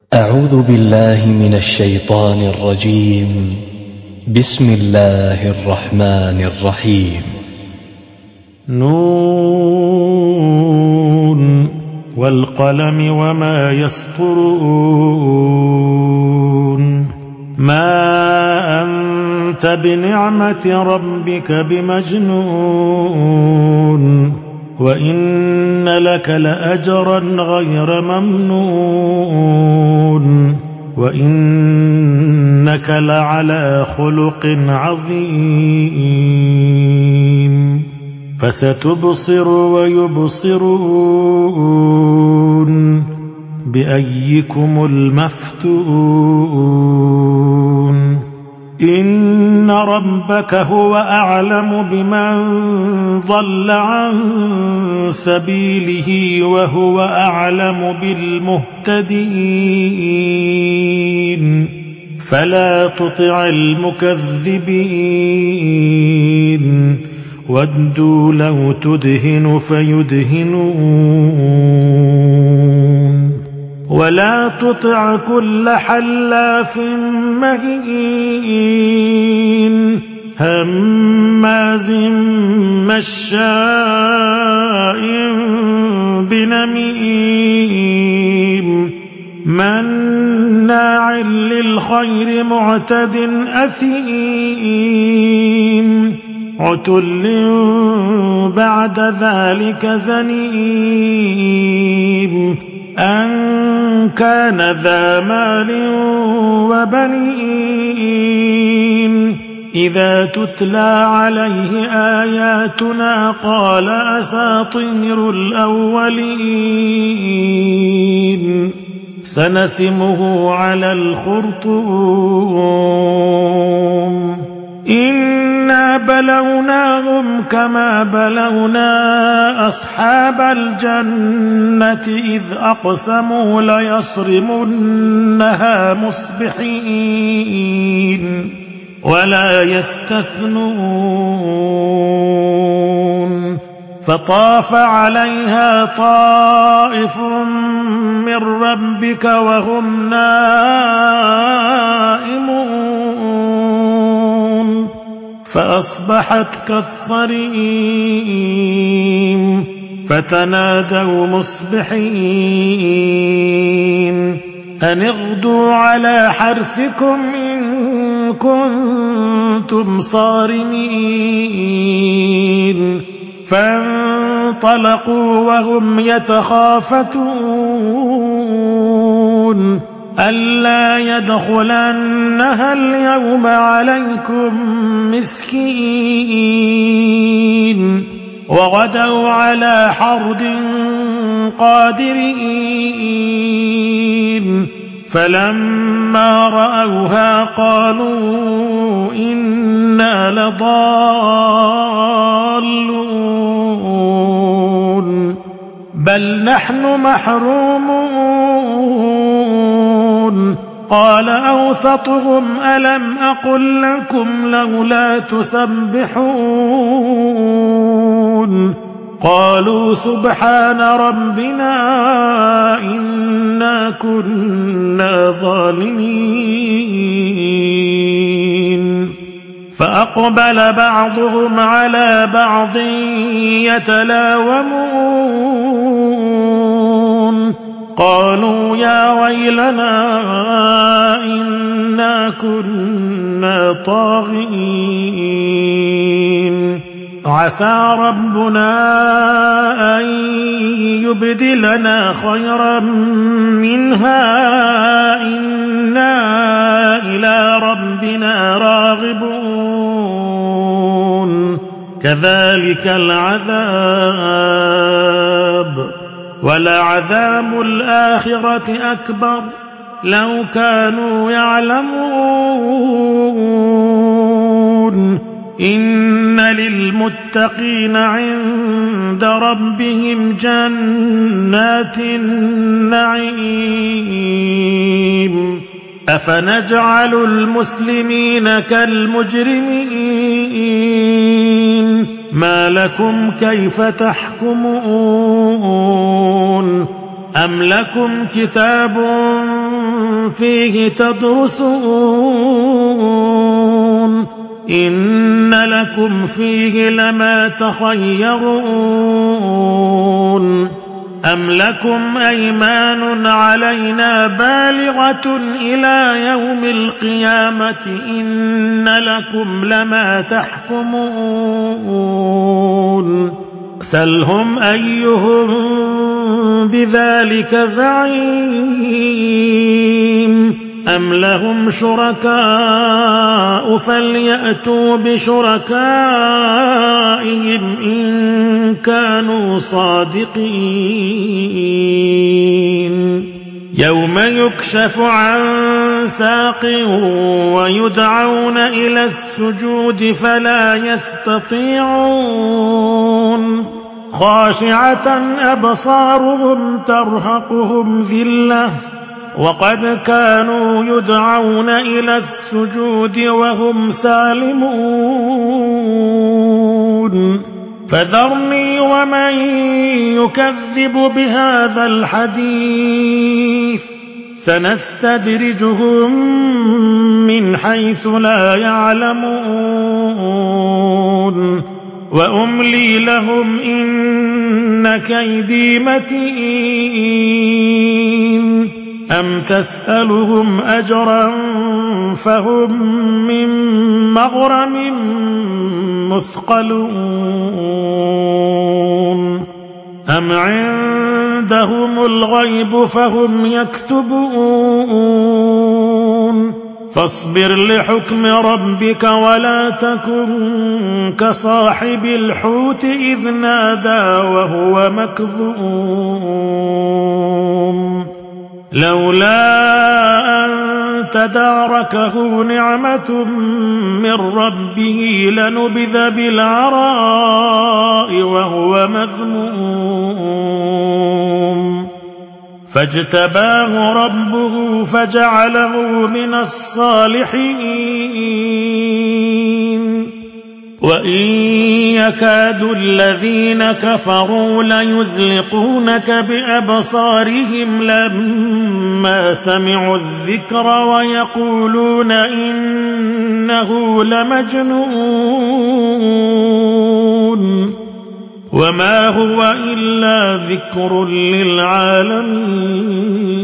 أعوذ بالله من الشيطان الرجيم. بسم الله الرحمن الرحيم. نون والقلم وما يسطرون ما أنت بنعمة ربك بمجنون وإن لك لأجرا غير ممنون وإنك لعلى خلق عظيم فستبصر ويبصرون بأيكم المفتون إن ربك هو أعلم بمن ضل عن سبيله وهو أعلم بالمهتدين فلا تطع المكذبين ودوا لو تدهن فيدهنون ولا تطع كل حلاف مهين هماز مشاء بنميم مناع للخير معتد أثيم عتل بعد ذلك زنيم أن كان ذا مال وبنين إذا تتلى عليه آياتنا قال أساطير الأولين سنسمه على الخرطوم إنا بلوناهم كما بلونا أصحاب الجنة إذ أقسموا ليصرمنها مصبحين ولا يستثنون فطاف عليها طائف من ربك وهم نائمون فأصبحت كالصريم فتنادوا مصبحين أن اغدوا على حرثكم إن كنتم صارمين فانطلقوا وهم يتخافتون ألا يدخلنها اليوم عليكم مسكين وغدوا على حرد قادرين فلما رأوها قالوا إنا لضالون بل نحن محرومون قال أوسطهم ألم أقل لكم لولا تسبحون قالوا سبحان ربنا إنا كنا ظالمين فأقبل بعضهم على بعض يتلاومون قالوا يا ويلنا إنا كنا طاغين عسى ربنا أن يبدلنا خيرا منها إنا إلى ربنا راغبون كذلك العذاب ولعذاب الآخرة أكبر لو كانوا يعلمون إن للمتقين عند ربهم جنات النعيم أفنجعل المسلمين كالمجرمين ما لكم كيف تحكمون أم لكم كتاب فيه تدرسون إن لكم فيه لما تخيرون أم لكم أيمان علينا بالغة إلى يوم القيامة إن لكم لما تحكمون سلهم أيهم بذلك زعيم أم لهم شركاء فليأتوا بشركائهم إن كانوا صادقين يوم يكشف عن ساق ويدعون إلى السجود فلا يستطيعون خاشعة أبصارهم ترهقهم ذلة وقد كانوا يدعون إلى السجود وهم سالمون فذرني ومن يكذب بهذا الحديث سنستدرجهم من حيث لا يعلمون وأملي لهم إن كيدي متين أم تسألهم أجرا فهم من مغرم مثقلون أم عندهم الغيب فهم يكتبون فاصبر لحكم ربك ولا تكن كصاحب الحوت إذ نادى وهو مكظوم لولا أن تداركه نعمة من ربه لنبذ بالعراء وهو مذموم فاجتباه ربه فجعله من الصالحين وإن يكاد الذين كفروا ليزلقونك بأبصارهم لما سمعوا الذكر ويقولون إنه لمجنون وما هو إلا ذكر للعالمين